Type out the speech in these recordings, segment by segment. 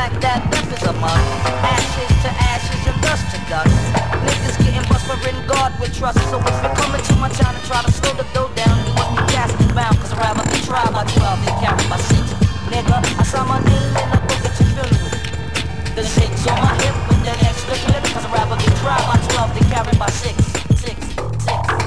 like that, death is a must. Ashes to ashes and dust to dust. Niggas getting bust for in God with trust. So if you're coming to my town and try to slow the dough down, you must be casket bound. Cause I'd rather be tried by 12 than carried by 6. Nigga, I saw my name in the book at your funeral. The 6 on my hip with that extra clip. Cause I'd rather be tried by 12 than carried by 6. 6.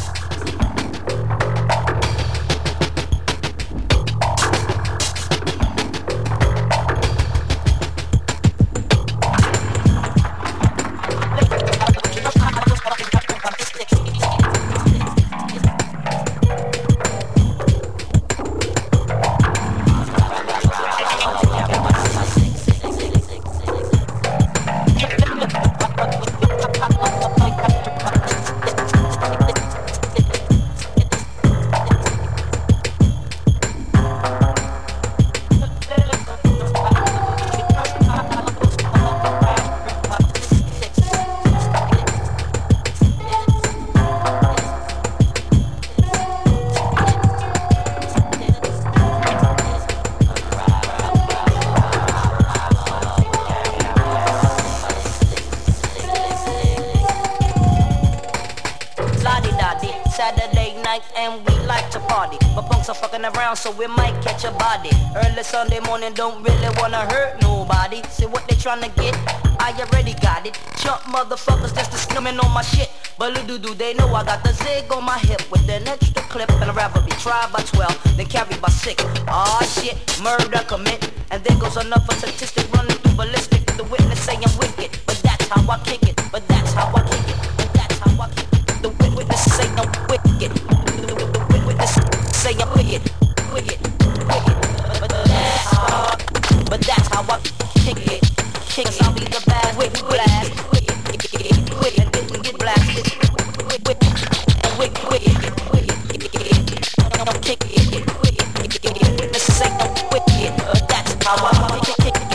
Around, so we might catch a body. Early Sunday morning, don't really wanna hurt nobody. See what they tryna get? I already got it. Jump motherfuckers just to skimming on my shit. But little do they know I got the zig on my hip with an extra clip, and I'd rather be tried by 12 than carried by 6. Aw shit, murder commit, and there goes another statistic running through ballistic. The witness say I'm wicked, but that's how I kick it. But that's how I kick it. But that's how I kick it. The witness say I'm wicked. The witness say I'm wicked. But that's how I kick it. Cause I'll be the bad wick blast. Quick and didn't get blasted. Wick. Don't kick it. This ain't no wicked. But that's how I kick it.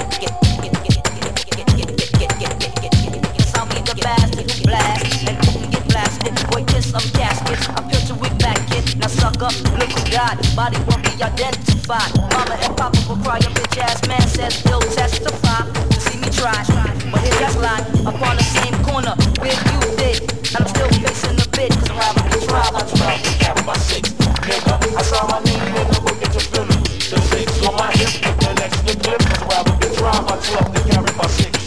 Cause I'll be the bastard who blast and didn't get blasted. Wait till some gaskets. I picture wick back kid. Now suck up, look who died. Body won't be identified. Mama and Papa will cry. A bitch ass man says he'll testify to see me try. But here's that lie. Up on the same corner where you did, and I'm still facing the bid. Cause I'm rather be tried by 12 and carried by 6. Nigga, I saw my name in the book at your funeral. The 6 on my hip with the next clip. Cause I'm rather be tried by 12 and carried by 6.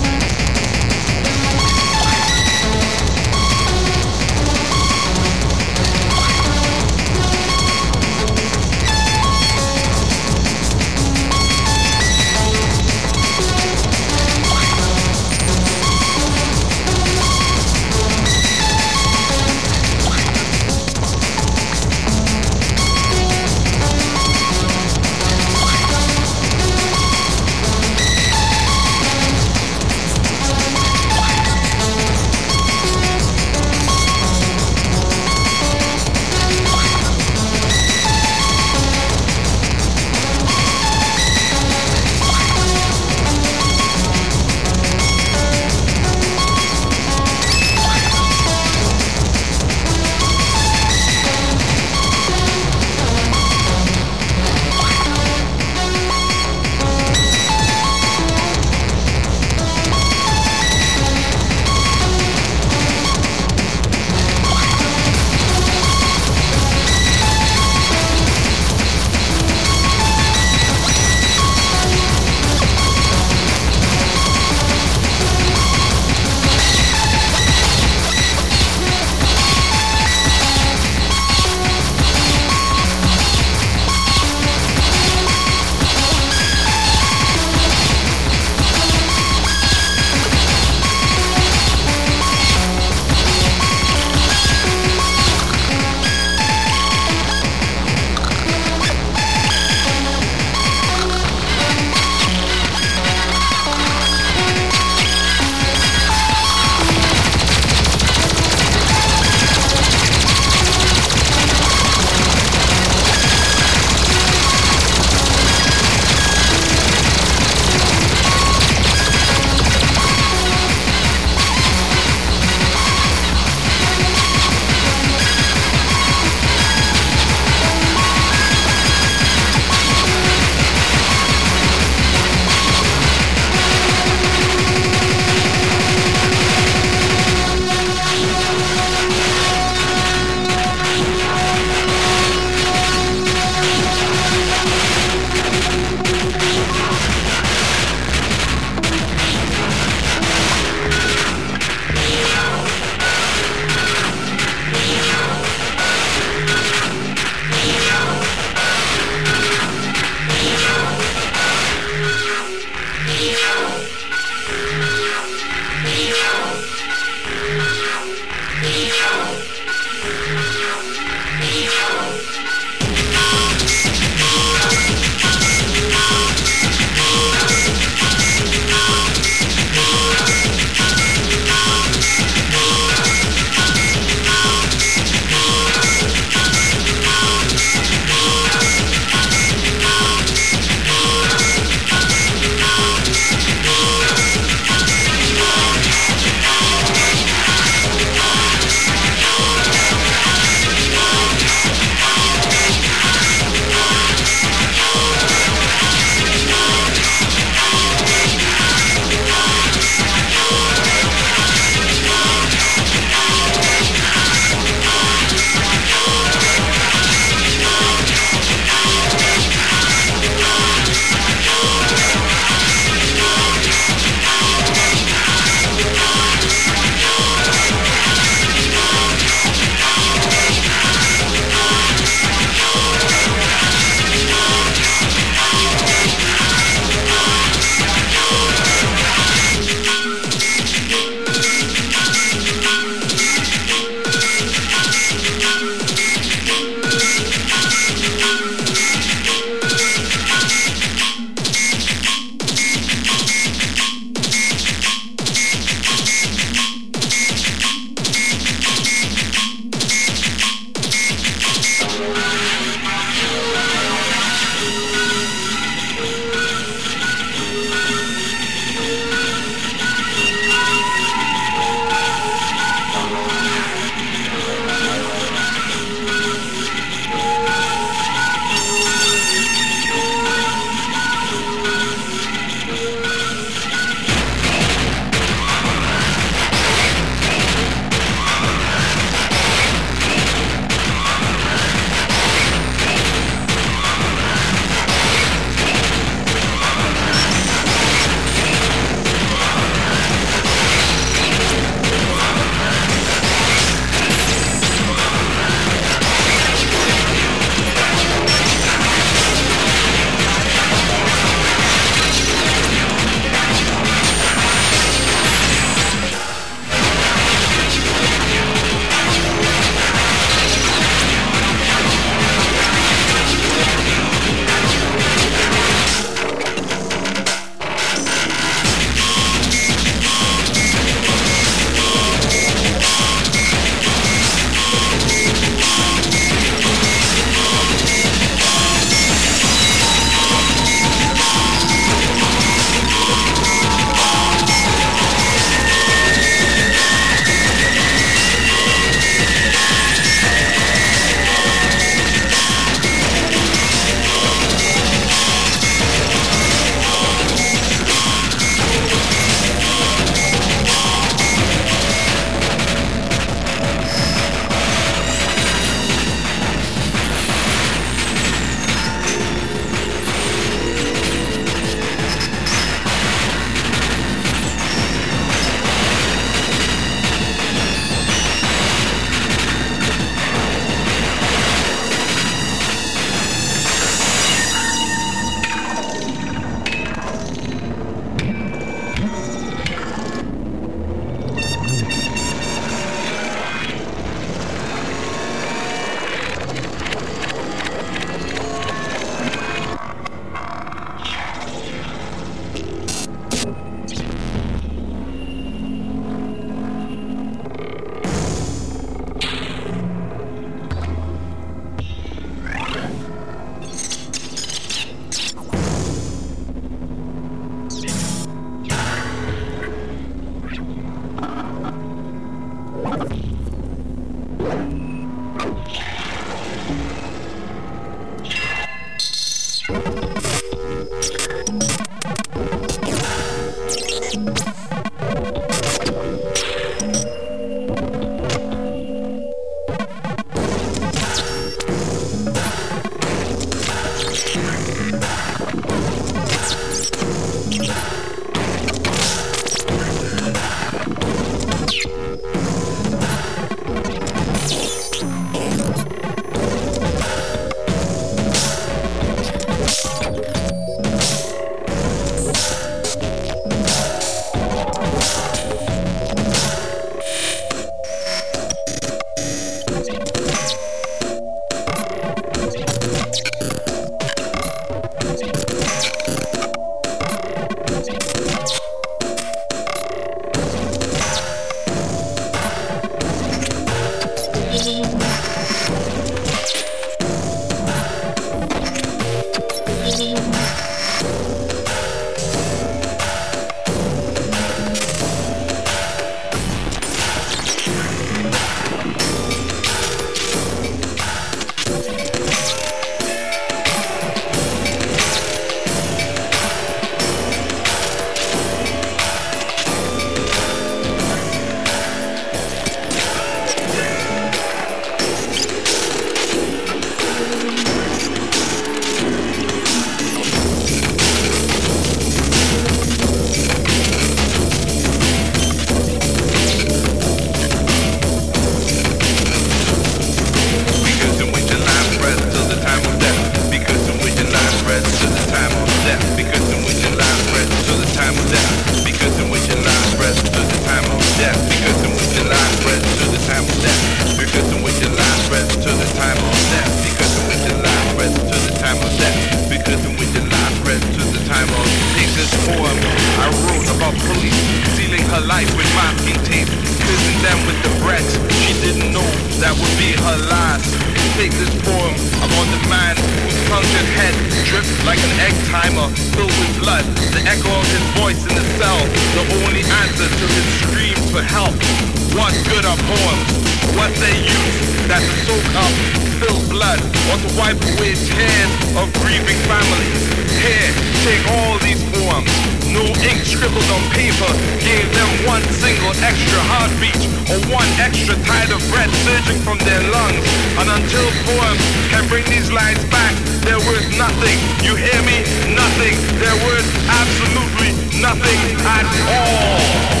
that would be her last. Take this poem about the man whose punctured head dripped like an egg timer filled with blood. The echo of his voice in the cell, the only answer to his screams for help. What good are poems? What they use that to soak up spilled blood or to wipe away tears of grieving families? Here, take all these poems. No ink scribbled on paper gave them one single extra heartbeat or one extra tide of breath surging from their lungs. And until poems can bring these lines back, they're worth nothing. You hear me? Nothing. They're worth absolutely nothing at all.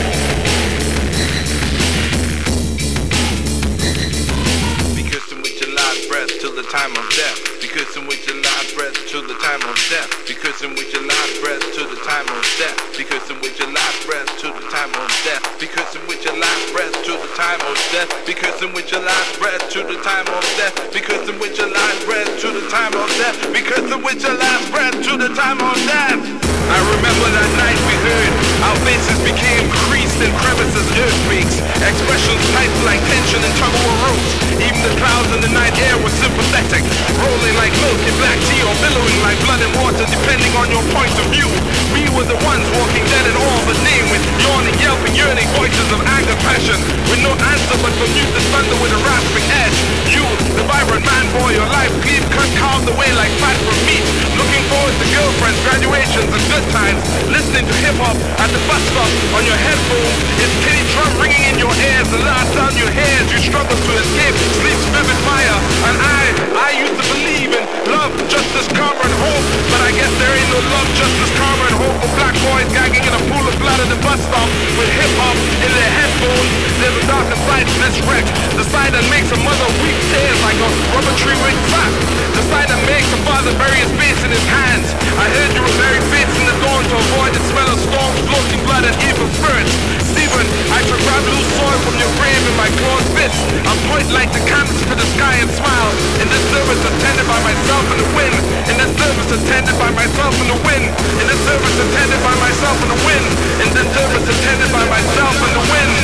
Till the time of death, because in which your last breath till the time of death, because in which your last breath till the time of death, because in which your last breath till the time of death, because in which your last breath till the time of death, because in which your last breath till the time of death, because in which your last breath till the time of death, because in which your last breath till the time of death. I remember that night we heard our faces became creased in crevices, earthquakes, expressions tight like tension and tug-of-war ropes. Even the clouds in the night air were sympathetic, rolling like milk in black tea or billowing like blood and water, depending on your point of view. We were the ones walking dead in all but name, with yawning, yelping, yearning voices of anger, passion, with no answer but for mute the thunder with a rasping edge. You, the vibrant man boy, your life clean cut carved away like fat from meat, looking forward to girlfriends, graduations, and good times, listening to hip-hop at the bus stop on your headphones, his kitty drum ringing in your ears, the last sound you hear as you struggle to escape sleep's vivid fire. And I used to believe in love, justice, karma, and hope, but I guess there ain't no love, justice, karma, and hope for black boys gagging in a pool of blood at the bus stop with hip-hop in their headphones. There's a darker side to this wreck, the side that makes a mother weep tears like a rubber tree with fat, the side that makes a father bury his face in his hands. I heard you were very fates in the dawn to avoid the smell of storms, floating blood, and evil spirits. Stephen, I shall grab loose soil from your grave in my clawed fist. I point like the canvas to the sky and smile. In this service attended by myself and the wind. In this service attended by myself and the wind. In this service attended by myself and the wind. In this service attended by myself and the wind.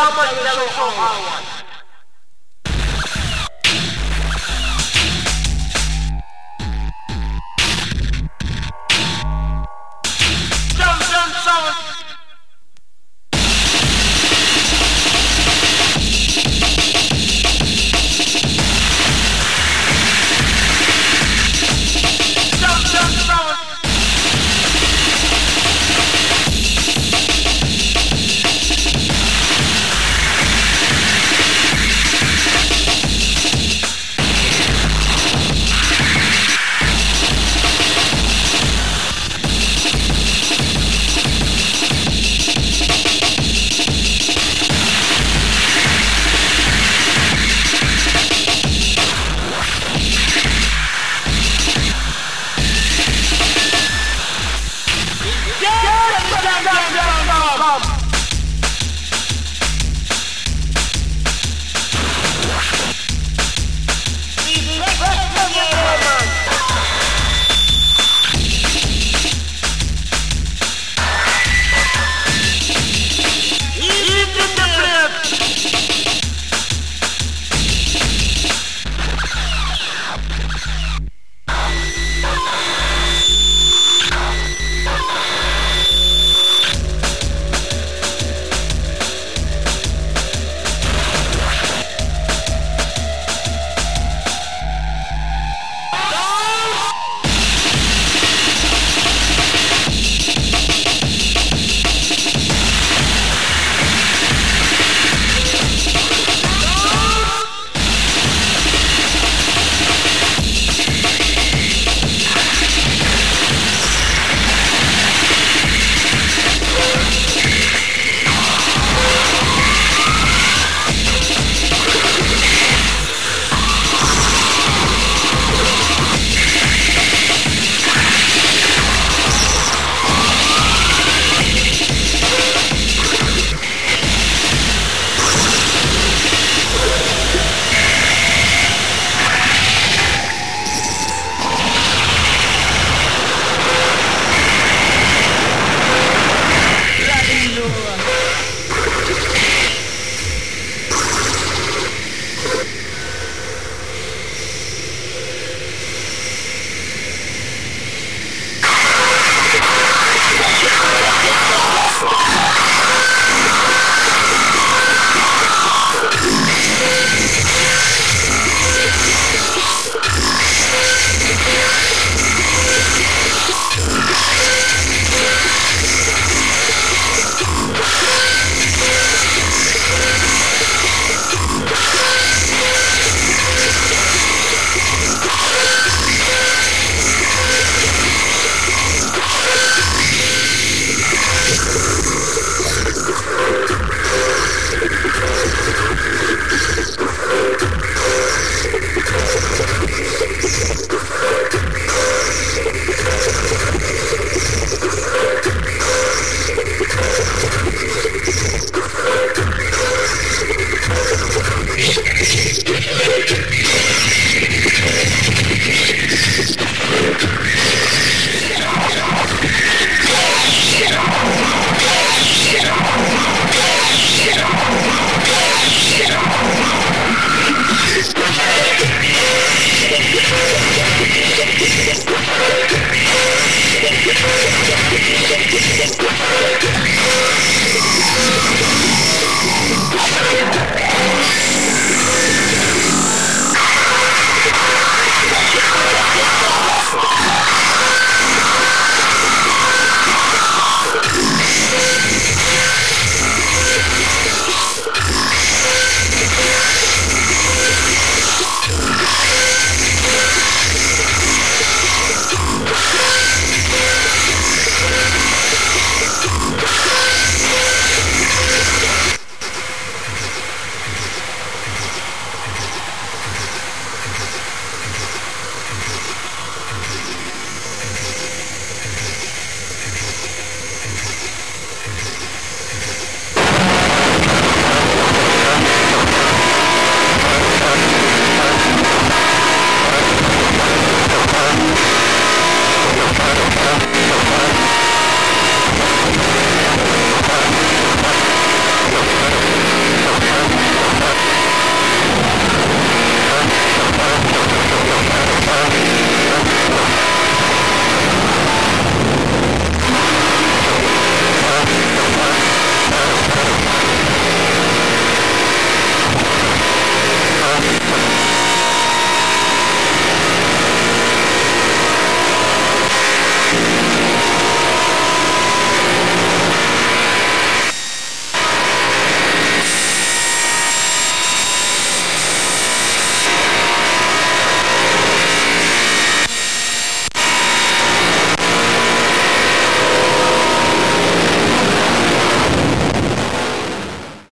much, Devil Show R1.